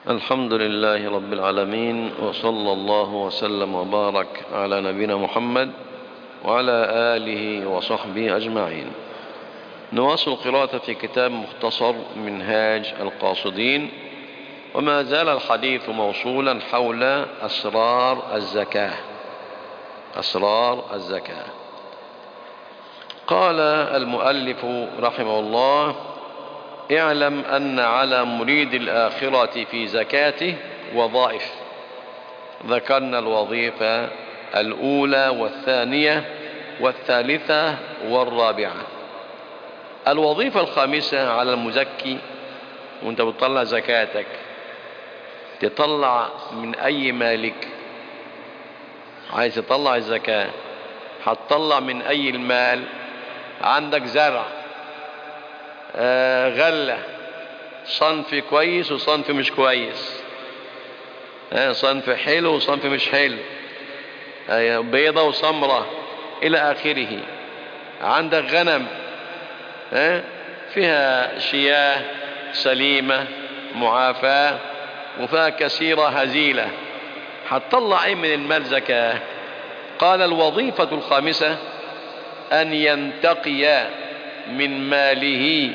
الحمد لله رب العالمين، وصلى الله وسلم وبارك على نبينا محمد وعلى آله وصحبه أجمعين. نواصل قراءة في كتاب مختصر منهاج القاصدين، وما زال الحديث موصولا حول أسرار الزكاة. أسرار الزكاة. قال المؤلف رحمه الله: اعلم أن على مريد الآخرة في زكاته وظائف. ذكرنا الوظيفة الأولى والثانية والثالثة والرابعة. الوظيفة الخامسة على المزكي، وانت بتطلع زكاتك تطلع من أي مالك؟ عايز تطلع الزكاة هتطلع من أي المال؟ عندك زرع، غلة، صنف كويس وصنف مش كويس، صنف حلو وصنف مش حلو، بيضة وسمرة إلى آخره. عندك غنم فيها شياه سليمة معافاة وفيها كثيرة هزيلة، هتطلع ايه من المال زكاة؟ قال: الوظيفة الخامسة أن ينتقي من ماله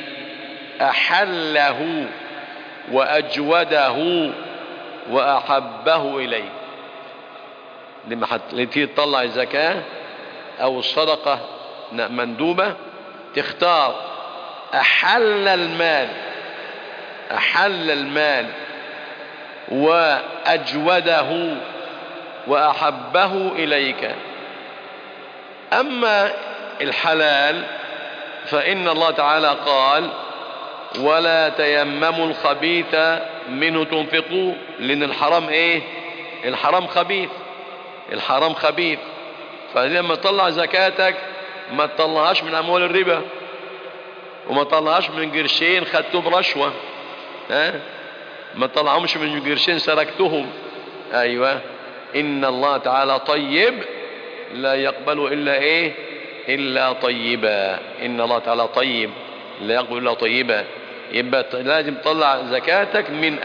أحله وأجوده وأحبه إليه. لما تيجي تطلع الزكاة أو الصدقة مندوبة، تختار أحل المال وأجوده وأحبه إليك. أما الحلال فإن الله تعالى قال: ولا تيمموا الخبيث منه تنفقوا. لأن الحرام ايه؟ الحرام خبيث. فلما تطلع زكاتك ما تطلعهاش من أموال الربا، وما تطلعهاش من قرشين خدتهم برشوة، ما تطلعهمش من قرشين سرقتهم. أيوة، إن الله تعالى طيب لا يقبل إلا ايه؟ إلا طيبا. إن الله تعالى طيب لا يقبل إلا طيبا. يبقى لازم تطلع زكاتك من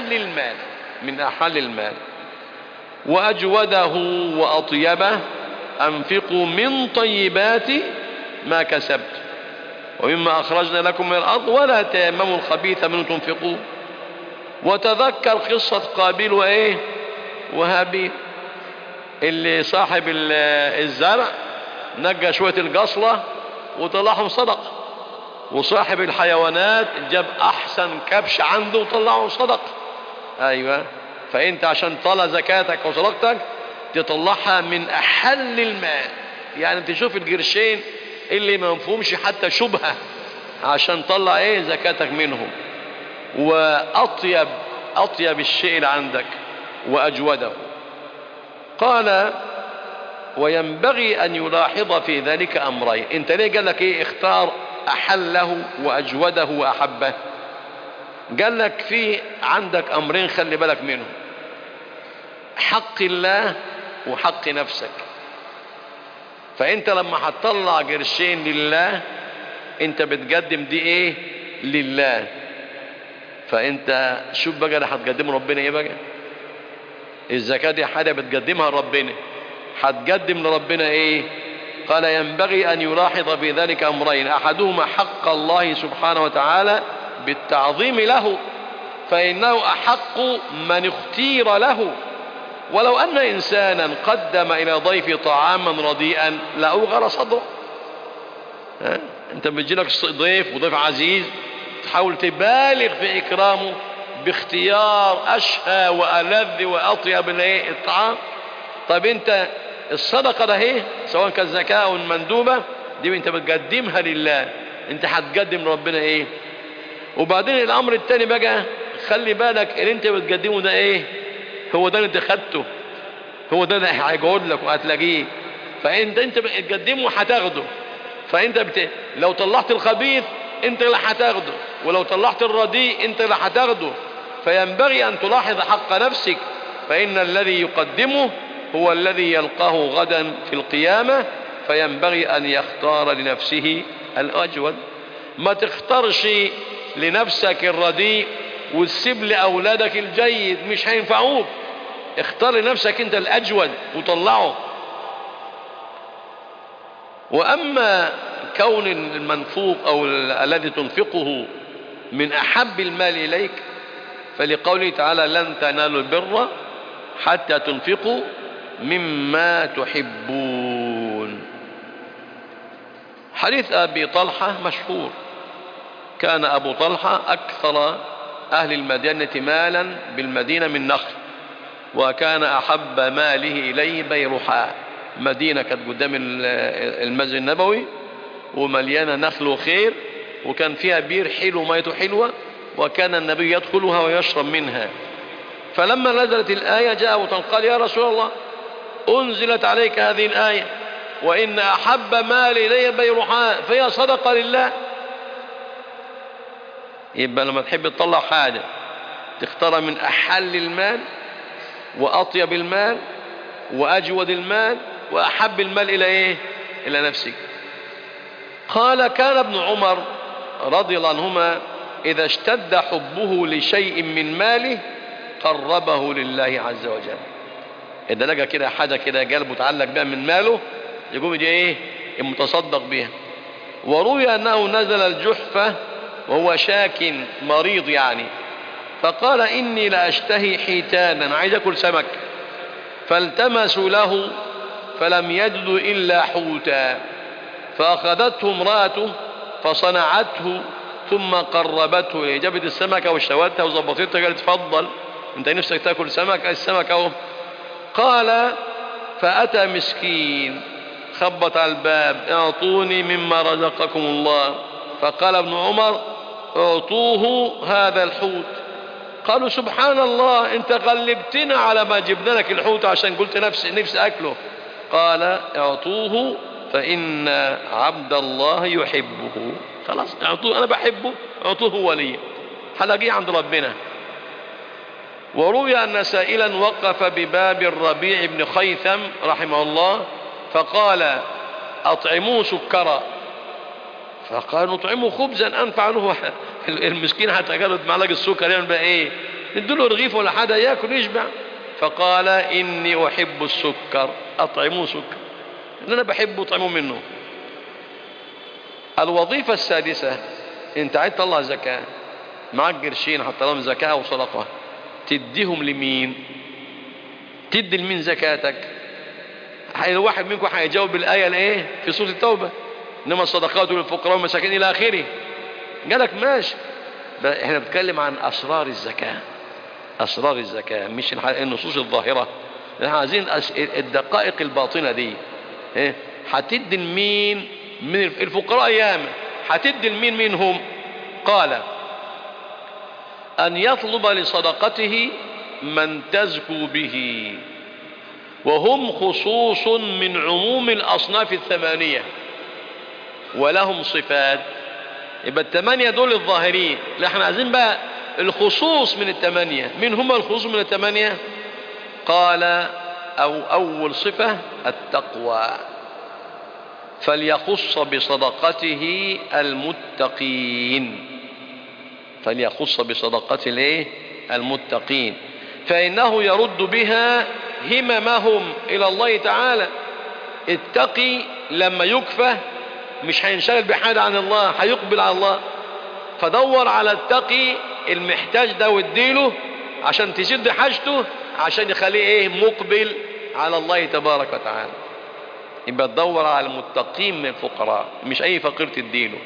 أحل المال وأجوده وأطيبه. أنفقوا من طيبات ما كسبت ومما أخرجنا لكم من الأرض ولا تيمموا الخبيث منه تنفقوا. وتذكر قصة قابيل وهابيل، اللي صاحب الزرع نقى شوية القصلة وطلعهم صدقة، وصاحب الحيوانات جاب أحسن كبش عنده وطلعهم صدقة. أيوة، فأنت عشان تطلع زكاتك وصدقتك تطلعها من أحل المال، يعني تشوف القرشين اللي ما مفهومش حتى شبهة عشان تطلع زكاتك منهم. وأطيب الشيء اللي عندك وأجوده. قال: وينبغي أن يلاحظ في ذلك أمرين. انت ليه قال لك اختار أحله وأجوده وأحبه؟ قال لك في عندك أمرين خلي بالك منهم: حق الله وحق نفسك. فانت لما هتطلع قرشين لله انت بتقدم دي لله. فانت شوف بقى اللي هتقدمه ربنا ايه بقى. الزكاة دي حاجة بتقدمها لربنا، هتقدم لربنا قال: ينبغي أن يلاحظ في ذلك أمرين: أحدهما حق الله سبحانه وتعالى بالتعظيم له، فإنه أحق من اختير له. ولو أن إنسانا قدم إلى ضيف طعاما رديئا لأوغر صدره. أنت بيجيلك ضيف وضيف عزيز تحاول تبالغ في إكرامه باختيار أشهى وألذ وأطيب الطعام. طيب أنت الصدقة ده سواء كانت زكاة أو مندوبة دي انت بتقدمها لله، انت هتقدم لربنا وبعدين الأمر التاني بقى خلي بالك اللي انت بتقدمه ده هو ده اللي انت خدته، هو ده اللي هيقعد لك وهتلاقيه. فانت بتقدمه هتاخده. فانت لو طلعت الخبيث انت اللي هتاخده، ولو طلعت الرديء انت اللي هتاخده. فينبغي ان تلاحظ حق نفسك، فان الذي يقدمه هو الذي يلقاه غدا في القيامة. فينبغي ان يختار لنفسه الأجود. ما تختارش لنفسك الرديء وتسيب لأولادك الجيد، مش هينفعوك. اختار لنفسك انت الأجود وطلعه. وأما كون المنفوق أو الذي تنفقه من أحب المال إليك، فلقوله تعالى لن تنالوا البر حتى تنفقوا مما تحبون. حديث أبي طلحة مشهور، كان أبو طلحة أكثر أهل المدينة مالا بالمدينة من نخل، وكان أحب ماله إليه بيرحاء. مدينة كانت قدام المسجد النبوي ومليانة نخل وخير، وكان فيها بير حلو ميته حلوة، وكان النبي يدخلها ويشرب منها. فلما نزلت الآية جاء أبو طلحة قال يا رسول الله أنزلت عليك هذه الآية وإن أحب مال إلي بيرحاء، فهي صدقة لله. يبقى لما تحب تطلع حاجة تختار من أحل المال وأطيب المال وأجود المال وأحب المال إلى إيه؟ إلى نفسك. قال كان ابن عمر رضي الله عنهما إذا اشتد حبه لشيء من ماله قربه لله عز وجل. إذا لقى كده حاجة كده قلبه تعلق بها من ماله يقوم يجي إيه؟ المتصدق بها. وروي أنه نزل الجحفة وهو شاك مريض يعني، فقال إني لأشتهي حيتانا، عايز أكل سمك، فالتمسوا له فلم يجدوا إلا حوتا، فأخذته امرأته فصنعته ثم قربته إليه، جابت السمكة وشوتها وظبطتها قالت تفضل انت نفسك تاكل سمك، السمك اهو. قال فأتى مسكين خبط على الباب اعطوني مما رزقكم الله، فقال ابن عمر اعطوه هذا الحوت. قالوا سبحان الله انت غلبتنا على ما جبنا لك الحوت عشان قلت نفسي اكله. قال اعطوه فإن عبد الله يحبه. خلاص اعطوه، انا بحبه، اعطوه ولي، حلقيه عند ربنا. وروي أن سائلا وقف بباب الربيع بن خيثم رحمه الله فقال أطعموه سكرا، فقال نطعمه خبزا أنفع له. المسكين حتى قالوا معلقة السكر يعمل بقى إيه؟ نديله رغيف ولا حدا ياكل يشبع. فقال إني أحب السكر أطعموه سكر، إن أنا بحبه طعمه منه. الوظيفة السادسة، أنت عايز تطلع زكاة، معك قرشين حتى لهم زكاة وصدقة، تديهم لمين؟ تدي لمين زكاتك؟ الواحد منكم هيجاوب بالآية الايه في سورة التوبة انما الصدقات للفقراء والمساكين الى اخره. قالك ماشي، احنا بنتكلم عن اسرار الزكاة، اسرار الزكاة مش النصوص الظاهرة. احنا عايزين الدقائق الباطنة دي. هتدي لمين من الفقراء؟ ياما هتدي لمين منهم؟ قال أن يطلب لصدقته من تزكو به، وهم خصوص من عموم الأصناف الثمانية ولهم صفات. يبقى الثمانية دول الظاهرين، لا احنا عايزين بقى الخصوص من الثمانية. من هم الخصوص من الثمانية؟ قال أول صفة التقوى، فليخص بصدقته المتقين، فليخص بصدقته المتقين، فإنه يرد بها هممهم إلى الله تعالى. التقي لما يكفى مش هينشغل بحاجة عن الله، هيقبل على الله. فدور على التقي المحتاج ده واديله عشان تسد حاجته، عشان يخليه مقبل على الله تبارك وتعالى. يبقى تدور على المتقين من الفقراء، مش أي فقير تديله.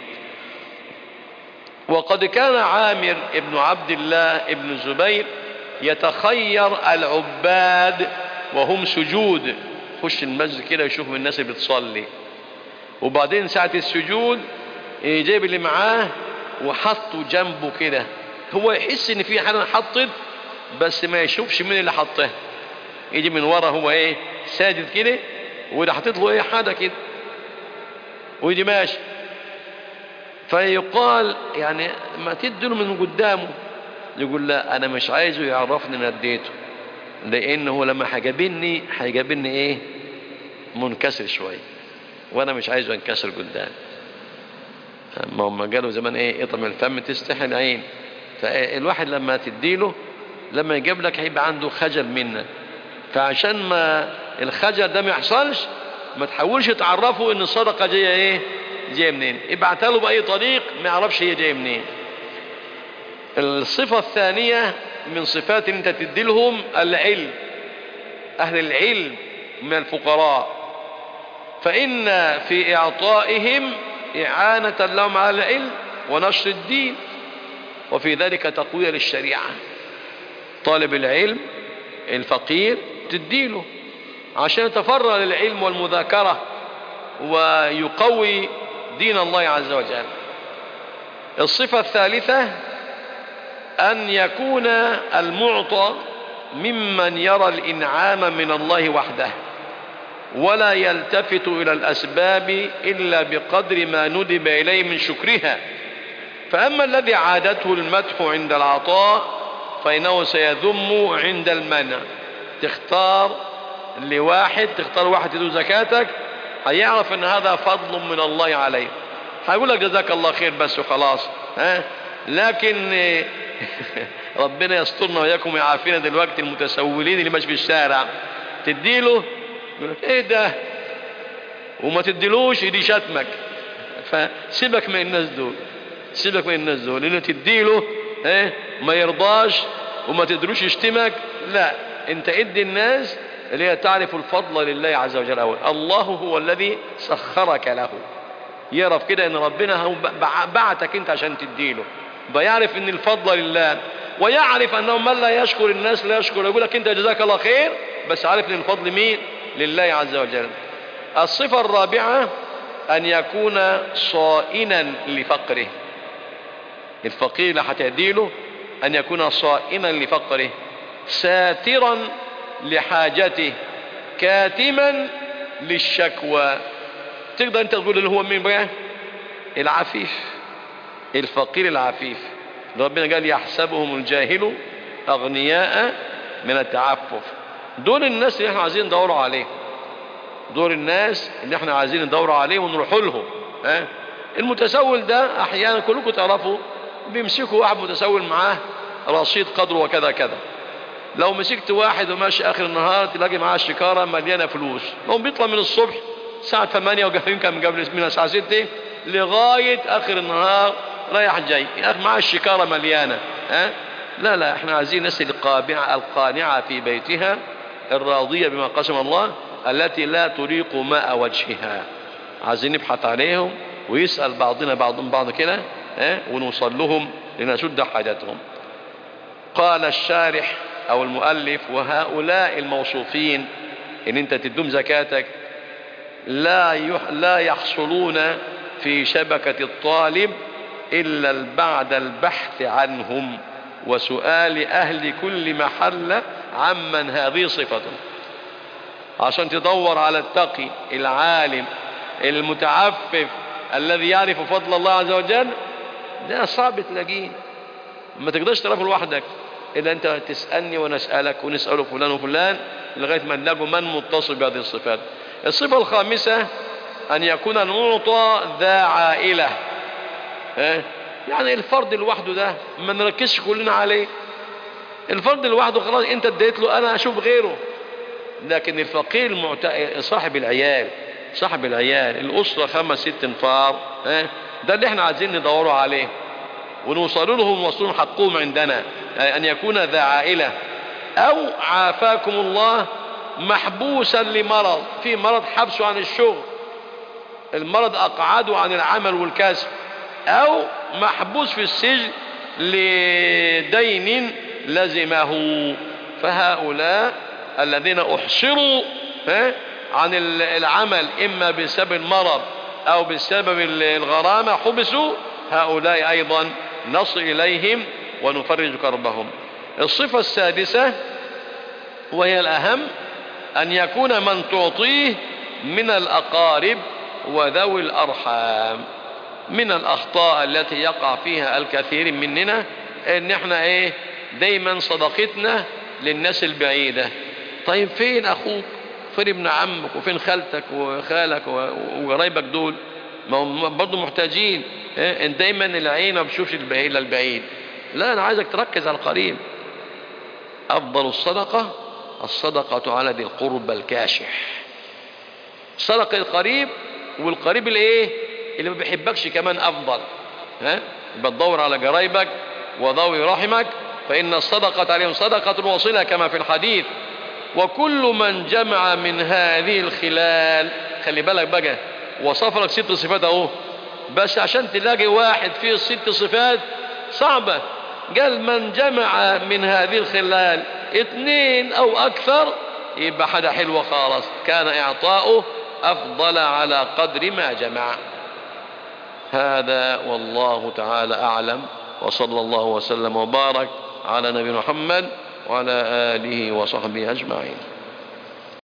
وقد كان عامر ابن عبد الله ابن الزبير يتخير العباد وهم سجود، خش المسجد كده يشوف من الناس اللي بتصلي، وبعدين ساعة السجود يجيب اللي معاه وحطه جنبه كده، هو يحس ان في حاجة حطت بس ما يشوفش مين اللي حطها. يجي من ورا هو ساجد كده وده حطت له حاجة كده ويجي ماشي، فيقال يعني ما تديله من قدامه. يقول لا انا مش عايزه يعرفني ان اديته، لانه لما هيجابني منكسر شويه، وانا مش عايزه ينكسر قدامي. ما هم قالوا زمان اطعم الفم تستحي العين، فالواحد لما تديله، لما يجيب لك هيبقى عنده خجل منك. فعشان ما الخجل ده ما يحصلش، ما تحاولش تعرفه ان الصدقة جاية ايه، جاية منين. ابعتها له بأي طريق ما يعرفش هي جاية منين. الصفة الثانية من صفات ان انت تدي لهم العلم، اهل العلم من الفقراء، فإن في إعطائهم إعانة لهم على العلم ونشر الدين، وفي ذلك تقوية للشريعة. طالب العلم الفقير تديله عشان يتفرغ للعلم والمذاكرة ويقوي دين الله عز وجل. الصفة الثالثة أن يكون المعطى ممن يرى الإنعام من الله وحده، ولا يلتفت إلى الأسباب إلا بقدر ما ندب إليه من شكرها. فأما الذي عادته المدح عند العطاء فإنه سيذم عند المنع. تختار واحد يدو زكاتك، هيعرف ان هذا فضل من الله عليه، هيقول لك جزاك الله خير بس وخلاص. لكن ربنا يسترنا وياكم ويعافينا دلوقتي المتسولين اللي ماشي في الشارع، تديله يقول لك ايه ده، وما تديلوش يدي شتمك. فسيبك من الناس دول، سيبك من الناس دول، لانه تديله ما يرضاش وما تدروش يشتمك. لا، انت ادي الناس اللي هي تعرف الفضل لله عز وجل. أول الله هو الذي سخرك له، يعرف كده ان ربنا هو بعتك انت عشان تديله، بيعرف ان الفضل لله، ويعرف انه من لا يشكر الناس لا يشكر. يقول لك انت جزاك الله خير، بس عارف ان الفضل مين؟ لله عز وجل. الصفة الرابعة ان يكون صائنا لفقره. الفقير اللي هتديله ان يكون صائنا لفقره، ساترا لحاجته، كاتما للشكوى. تقدر انت تقول اللي هو مين بقى؟ العفيف، الفقير العفيف. ربنا قال يحسبهم الجاهل اغنياء من التعفف. دول الناس اللي احنا عايزين ندوروا عليه، دول الناس اللي احنا عايزين ندوروا عليه ونروح لهم. المتسول ده احيانا كلكم تعرفوا بيمسكوا واحد متسول معاه رصيد قدره وكذا كذا. لو مسكت واحد وماشي اخر النهار تلاقي معاه الشكارة مليانة فلوس، لو بيطلع من الصبح الساعة 8 ويمكن قبل من الساعة 6 لغاية اخر النهار رايح جاي، يا اخي معاه الشكارة مليانة. لا، احنا عايزين الناس القانعة في بيتها، الراضية بما قسم الله، التي لا تريق ماء وجهها. عايزين نبحث عليهم ويسأل بعضنا بعض كده، ونوصل لهم لنسد حاجتهم. قال الشارح او المؤلف وهؤلاء الموصوفين ان انت تدوم زكاتك لا يحصلون في شبكة الطالب الا بعد البحث عنهم وسؤال اهل كل محل عمن هذه صفته. عشان تدور على التقي العالم المتعفف الذي يعرف فضل الله عز وجل، ده صعب تلاقيه، ما تقدرش تعرفه لوحدك إلا أنت تسألني ونسألك ونسأله فلان وفلان لغاية ما نلاقوا من متصل بهذه الصفات. الصفة الخامسة أن يكون المعطى ذا عائلة. يعني الفرد لوحده ده ما نركزش كلنا عليه، الفرد لوحده خلاص أنت اديت له، أنا أشوف غيره. لكن الفقير صاحب العيال الأسرة 5-6 انفار، ده اللي احنا عايزين ندوروا عليه ونوصل لهم ونوصلهم حقهم عندنا. أن يكون ذا عائلة، أو عافاكم الله محبوسا لمرض، في مرض حبسه عن الشغل، المرض أقعده عن العمل والكسب، أو محبوس في السجن لدين لزمه. فهؤلاء الذين أحصروا عن العمل إما بسبب المرض أو بسبب الغرامة حبسوا، هؤلاء أيضا نصل إليهم ونفرج كربهم. الصفة السادسة وهي الأهم أن يكون من تعطيه من الأقارب وذوي الأرحام. من الأخطاء التي يقع فيها الكثير مننا إن احنا دايما صدقتنا للناس البعيدة. طيب فين أخوك، فين ابن عمك، وفين خالتك وخالك وقرايبك دول؟ ما هم برضه محتاجين. دايما العين ما بتشوفش البعيد، لا، أنا عايزك تركز على القريب. أفضل الصدقة على ذي القربى الكاشح. صدقة القريب، والقريب اللي ما بيحبكش كمان أفضل. بتدور على قرايبك وذوي رحمك، فإن الصدقة عليهم صدقة وصلة كما في الحديث. وكل من جمع من هذه الخلال، خلي بالك بقى، وصف لك 6 صفات اهو، بس عشان تلاقي واحد فيه 6 صفات صعبة. قال من جمع من هذه الخلال 2 أو أكثر، يبقى حاجة حلوة خالص، كان إعطاؤه أفضل على قدر ما جمع. هذا والله تعالى أعلم، وصلى الله وسلم وبارك على نبي محمد وعلى آله وصحبه أجمعين.